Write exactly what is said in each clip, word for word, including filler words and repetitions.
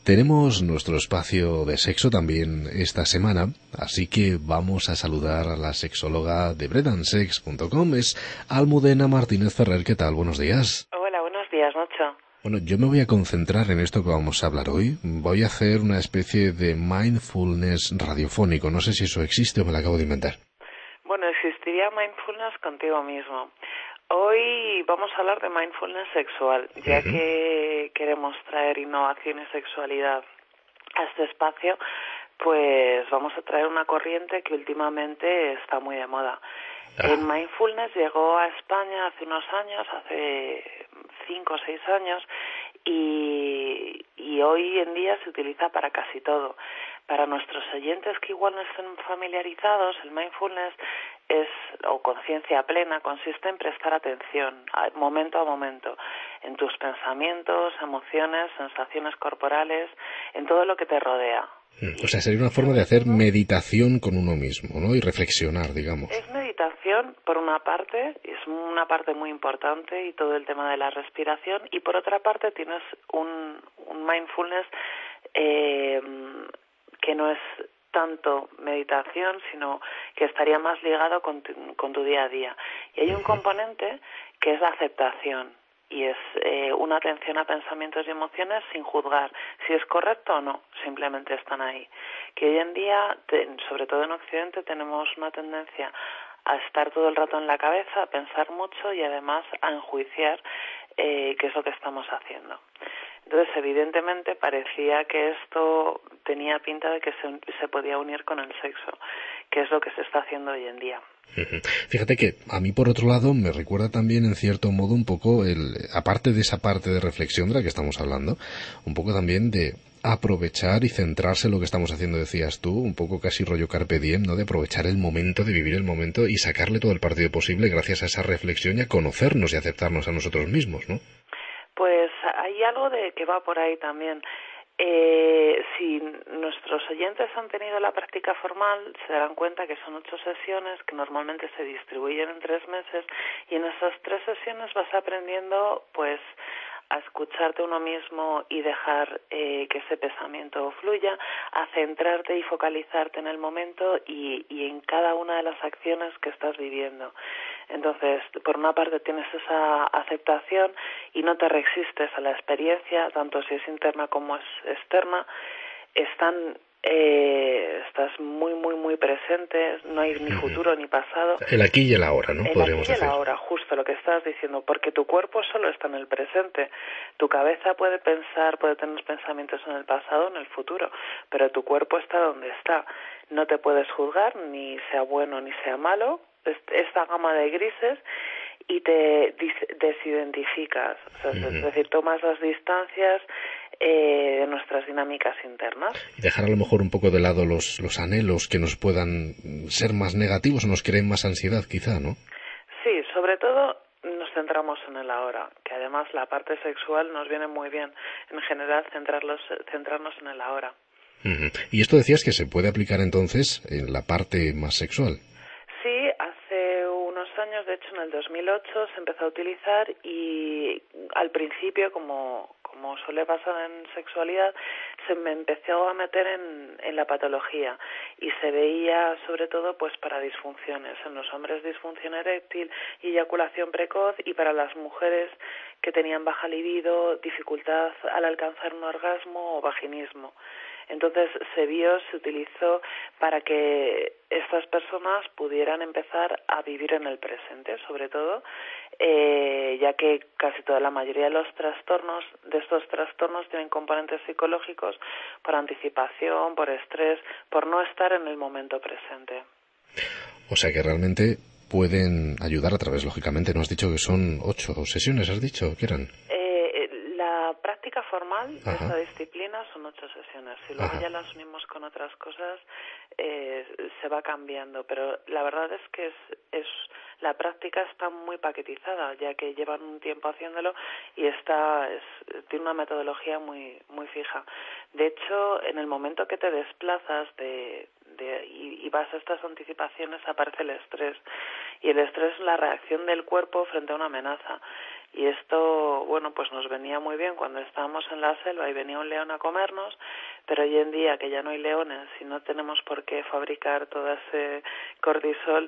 Tenemos nuestro espacio de sexo también esta semana, así que vamos a saludar a la sexóloga de bread and sex punto com, es Almudena Martínez Ferrer. ¿Qué tal? Buenos días. Hola, buenos días, Nacho. Bueno, yo me voy a concentrar en esto que vamos a hablar hoy. Voy a hacer una especie de mindfulness radiofónico. No sé si eso existe o me lo acabo de inventar. Bueno, existiría mindfulness contigo mismo. Hoy vamos a hablar de mindfulness sexual, ya uh-huh. que queremos traer innovación y sexualidad a este espacio, pues vamos a traer una corriente que últimamente está muy de moda. Ah. El mindfulness llegó a España hace unos años, hace cinco o seis años, y, y hoy en día se utiliza para casi todo. Para nuestros oyentes que igual no estén familiarizados, el mindfulness es, o conciencia plena, consiste en prestar atención, momento a momento, en tus pensamientos, emociones, sensaciones corporales, en todo lo que te rodea. O sea, sería una forma de hacer meditación con uno mismo, ¿no? Y reflexionar, digamos. Es meditación, por una parte, es una parte muy importante, y todo el tema de la respiración, y por otra parte tienes un, un mindfulness eh, que no es tanto meditación, sino que estaría más ligado con tu, con tu día a día. Y hay un componente que es la aceptación, y es eh, una atención a pensamientos y emociones sin juzgar si es correcto o no, simplemente están ahí. Que hoy en día, te, sobre todo en Occidente, tenemos una tendencia a estar todo el rato en la cabeza, a pensar mucho y además a enjuiciar eh, qué es lo que estamos haciendo. Entonces, evidentemente, parecía que esto tenía pinta de que se, se podía unir con el sexo, que es lo que se está haciendo hoy en día. Fíjate que a mí, por otro lado, me recuerda también, en cierto modo, un poco, el, aparte de esa parte de reflexión de la que estamos hablando, un poco también de aprovechar y centrarse en lo que estamos haciendo, decías tú, un poco casi rollo carpe diem, ¿no? De aprovechar el momento, de vivir el momento y sacarle todo el partido posible gracias a esa reflexión y a conocernos y aceptarnos a nosotros mismos, ¿no? Pues hay algo de que va por ahí también. Eh, si nuestros oyentes han tenido la práctica formal, se darán cuenta que son ocho sesiones que normalmente se distribuyen en tres meses, y en esas tres sesiones vas aprendiendo, pues, a escucharte uno mismo y dejar eh, que ese pensamiento fluya, a centrarte y focalizarte en el momento y, y en cada una de las acciones que estás viviendo. Entonces, por una parte tienes esa aceptación y no te resistes a la experiencia, tanto si es interna como es externa. Están, eh, estás muy, muy, muy presente, no hay ni futuro ni pasado. El aquí y el ahora, ¿no? El Podríamos aquí y el decir. ahora, justo lo que estás diciendo, porque tu cuerpo solo está en el presente. Tu cabeza puede pensar, puede tener pensamientos en el pasado, en el futuro, pero tu cuerpo está donde está. No te puedes juzgar, ni sea bueno ni sea malo, esta gama de grises, y te desidentificas, o sea, uh-huh. es decir, tomas las distancias eh, de nuestras dinámicas internas. Y dejar a lo mejor un poco de lado los, los anhelos que nos puedan ser más negativos o nos creen más ansiedad, quizá, ¿no? Sí, sobre todo nos centramos en el ahora, que además la parte sexual nos viene muy bien, en general centrarlos, centrarnos en el ahora. Uh-huh. Y esto decías que se puede aplicar entonces en la parte más sexual. Sí, hace unos años, de hecho en el dos mil ocho se empezó a utilizar, y al principio, como, como suele pasar en sexualidad, se me empezó a meter en, en la patología, y se veía sobre todo pues para disfunciones, en los hombres disfunción eréctil y eyaculación precoz, y para las mujeres que tenían baja libido, dificultad al alcanzar un orgasmo o vaginismo. Entonces se vio, se utilizó para que estas personas pudieran empezar a vivir en el presente, sobre todo, eh, ya que casi toda la mayoría de los trastornos, de estos trastornos, tienen componentes psicológicos por anticipación, por estrés, por no estar en el momento presente. O sea que realmente pueden ayudar a través, lógicamente, ¿no has dicho que son ocho sesiones, has dicho que eran? La práctica formal de Ajá. esta disciplina son ocho sesiones. Si luego Ajá. ya las unimos con otras cosas, eh, se va cambiando. Pero la verdad es que es, es la práctica está muy paquetizada, ya que llevan un tiempo haciéndolo, y está es, tiene una metodología muy muy fija. De hecho, en el momento que te desplazas de, de y, y vas a estas anticipaciones, aparece el estrés. Y el estrés es la reacción del cuerpo frente a una amenaza. Y esto, bueno, pues nos venía muy bien cuando estábamos en la selva y venía un león a comernos, pero hoy en día que ya no hay leones y no tenemos por qué fabricar todo ese cortisol,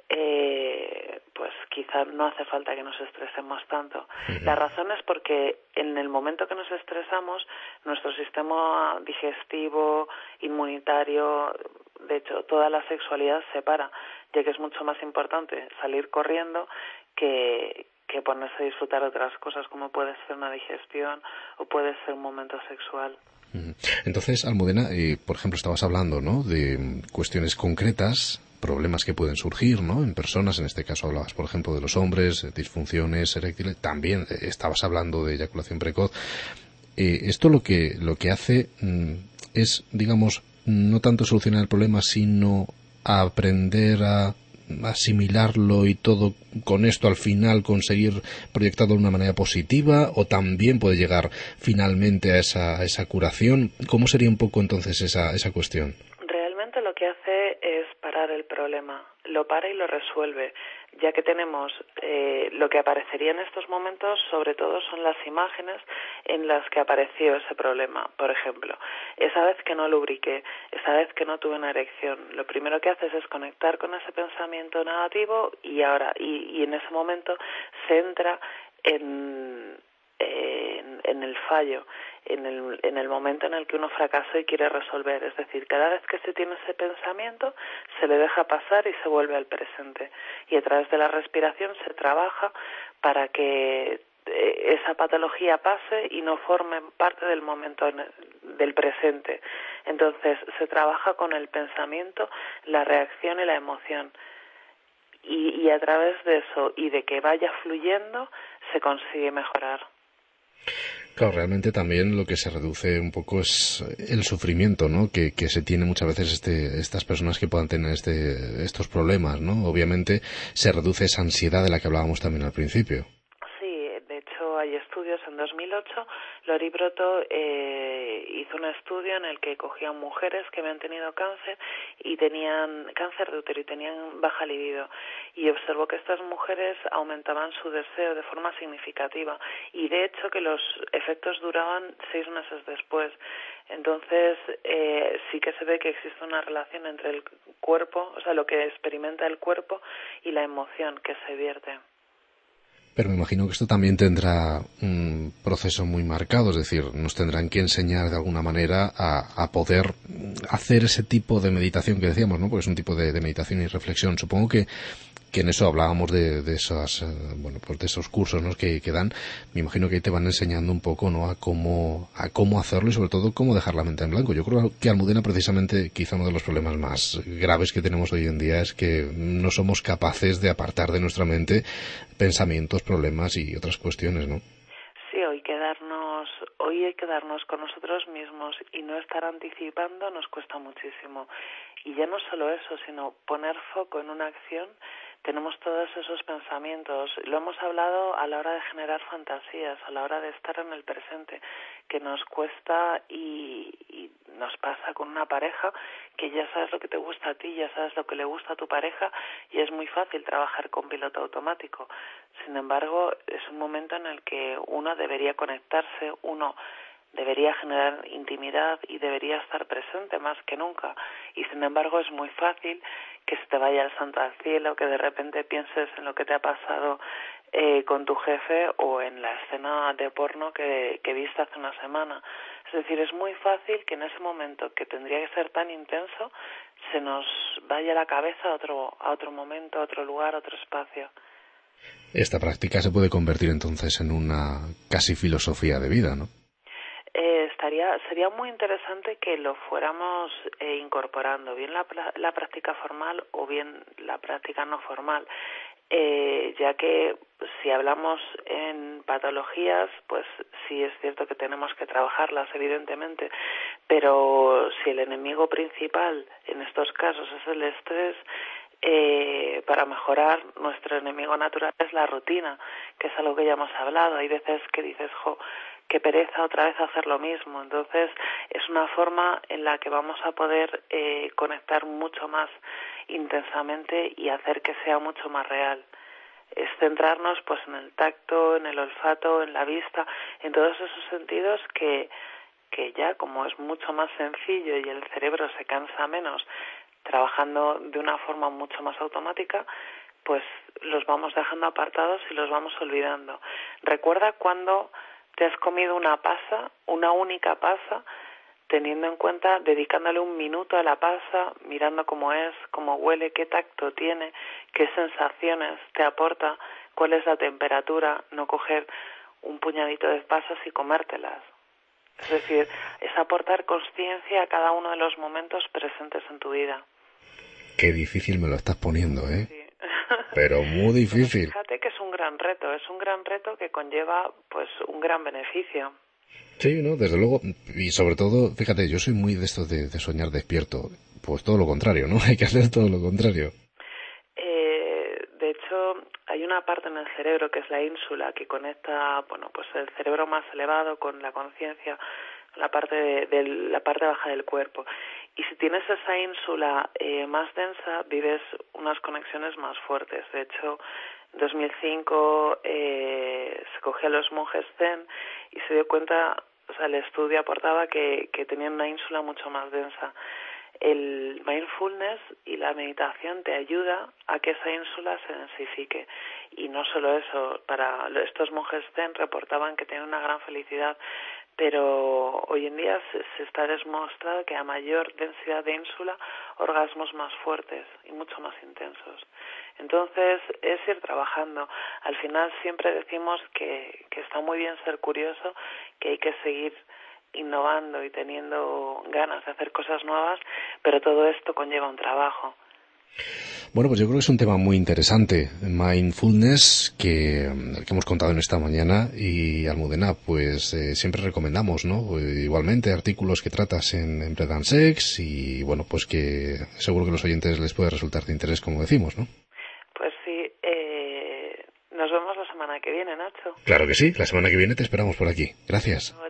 eh, pues quizá no hace falta que nos estresemos tanto. Uh-huh. La razón es porque en el momento que nos estresamos, nuestro sistema digestivo, inmunitario, de hecho, toda la sexualidad se para, ya que es mucho más importante salir corriendo que, que ponerse a disfrutar de otras cosas, como puede ser una digestión o puede ser un momento sexual. Entonces, Almudena, eh, por ejemplo, estabas hablando, ¿no?, de cuestiones concretas, problemas que pueden surgir, ¿no?, en personas. En este caso hablabas, por ejemplo, de los hombres, disfunciones eréctiles. También eh, estabas hablando de eyaculación precoz. Eh, esto lo que lo que hace mm, es, digamos, no tanto solucionar el problema, sino aprender a asimilarlo y todo con esto al final conseguir proyectarlo de una manera positiva, o también puede llegar finalmente a esa, a esa curación. ¿Cómo sería un poco entonces esa, esa cuestión? Realmente lo que hace es parar el problema, lo para y lo resuelve, ya que tenemos eh, lo que aparecería en estos momentos, sobre todo son las imágenes en las que apareció ese problema. Por ejemplo, esa vez que no lubriqué, esa vez que no tuve una erección, lo primero que haces es conectar con ese pensamiento negativo y ahora y, y en ese momento se entra en, en, en el fallo, en el, en el momento en el que uno fracasó y quiere resolver. Es decir, cada vez que se tiene ese pensamiento, se le deja pasar y se vuelve al presente. Y a través de la respiración se trabaja para que esa patología pase y no forme parte del momento del presente. Entonces, se trabaja con el pensamiento, la reacción y la emoción. Y, y a través de eso y de que vaya fluyendo, se consigue mejorar. Claro, realmente también lo que se reduce un poco es el sufrimiento, ¿no?, que, que se tiene muchas veces este, estas personas que puedan tener este, estos problemas, ¿no? Obviamente se reduce esa ansiedad de la que hablábamos también al principio. Sí, de hecho hay estudios. En dos mil ocho Lori Broto eh, hizo un estudio en el que cogían mujeres que habían tenido cáncer y tenían cáncer de útero y tenían baja libido, y observó que estas mujeres aumentaban su deseo de forma significativa, y de hecho que los efectos duraban seis meses después. Entonces eh, sí que se ve que existe una relación entre el cuerpo, o sea, lo que experimenta el cuerpo y la emoción que se vierte. Pero me imagino que esto también tendrá un proceso muy marcado, es decir, nos tendrán que enseñar de alguna manera a, a poder hacer ese tipo de meditación que decíamos, ¿no? Porque es un tipo de, de meditación y reflexión. Supongo que, que en eso hablábamos de, de esas, uh, bueno, pues de esos cursos, ¿no?, que, que dan. Me imagino que ahí te van enseñando un poco, ¿no?, a cómo, a cómo hacerlo y sobre todo cómo dejar la mente en blanco. Yo creo que Almudena, precisamente, quizá uno de los problemas más graves que tenemos hoy en día es que no somos capaces de apartar de nuestra mente pensamientos, problemas y otras cuestiones, ¿no? Sí, hoy quedarnos, hoy hay que darnos con nosotros mismos y no estar anticipando nos cuesta muchísimo. Y ya no solo eso, sino poner foco en una acción. Tenemos todos esos pensamientos, lo hemos hablado a la hora de generar fantasías, a la hora de estar en el presente, que nos cuesta y, y nos pasa con una pareja que ya sabes lo que te gusta a ti, ya sabes lo que le gusta a tu pareja y es muy fácil trabajar con piloto automático. Sin embargo, es un momento en el que uno debería conectarse, uno debería generar intimidad y debería estar presente más que nunca. Y sin embargo es muy fácil que se te vaya el santo al cielo, que de repente pienses en lo que te ha pasado eh, con tu jefe o en la escena de porno que, que viste hace una semana. Es decir, es muy fácil que en ese momento que tendría que ser tan intenso se nos vaya la cabeza a otro, a otro momento, a otro lugar, a otro espacio. Esta práctica se puede convertir entonces en una casi filosofía de vida, ¿no? Eh, estaría sería muy interesante que lo fuéramos eh, incorporando, bien la, la práctica formal o bien la práctica no formal, eh, ya que si hablamos en patologías, pues sí es cierto que tenemos que trabajarlas, evidentemente, pero si el enemigo principal en estos casos es el estrés, Eh, para mejorar, nuestro enemigo natural es la rutina, que es algo que ya hemos hablado. Hay veces que dices, jo, qué pereza otra vez hacer lo mismo. Entonces es una forma en la que vamos a poder eh, conectar mucho más intensamente y hacer que sea mucho más real. es centrarnos pues en el tacto, en el olfato, en la vista, en todos esos sentidos que, que ya como es mucho más sencillo y el cerebro se cansa menos trabajando de una forma mucho más automática, pues los vamos dejando apartados y los vamos olvidando. Recuerda cuando te has comido una pasa, una única pasa, teniendo en cuenta, dedicándole un minuto a la pasa, mirando cómo es, cómo huele, qué tacto tiene, qué sensaciones te aporta, cuál es la temperatura, no coger un puñadito de pasas y comértelas. Es decir, es aportar consciencia a cada uno de los momentos presentes en tu vida. Qué difícil me lo estás poniendo, ¿eh? Sí. Pero muy difícil. Pero fíjate que es un gran reto, es un gran reto que conlleva pues un gran beneficio. Sí, no, desde luego, y sobre todo, fíjate, yo soy muy de esto de, de soñar despierto, pues todo lo contrario, ¿no? Hay que hacer todo lo contrario. Eh, de hecho, hay una parte en el cerebro que es la ínsula que conecta, bueno, pues el cerebro más elevado con la conciencia, la parte de, de la parte baja del cuerpo. Y si tienes esa ínsula eh, más densa, vives unas conexiones más fuertes. De hecho, en dos mil cinco eh, se cogió a los monjes zen y se dio cuenta, o sea, el estudio aportaba que, que tenían una ínsula mucho más densa. El mindfulness y la meditación te ayuda a que esa ínsula se densifique. Y no solo eso, para estos monjes zen reportaban que tenían una gran felicidad, pero hoy en día se, se está demostrado que a mayor densidad de ínsula, orgasmos más fuertes y mucho más intensos. Entonces, es ir trabajando. Al final siempre decimos que, que está muy bien ser curioso, que hay que seguir innovando y teniendo ganas de hacer cosas nuevas, pero todo esto conlleva un trabajo. Bueno, pues yo creo que es un tema muy interesante, mindfulness, que, que hemos contado en esta mañana, y Almudena, pues eh, siempre recomendamos, ¿no? Igualmente artículos que tratas en, en Bread and Sex, y bueno, pues que seguro que a los oyentes les puede resultar de interés, como decimos, ¿no? Pues sí, eh, nos vemos la semana que viene, Nacho. Claro que sí, la semana que viene te esperamos por aquí. Gracias.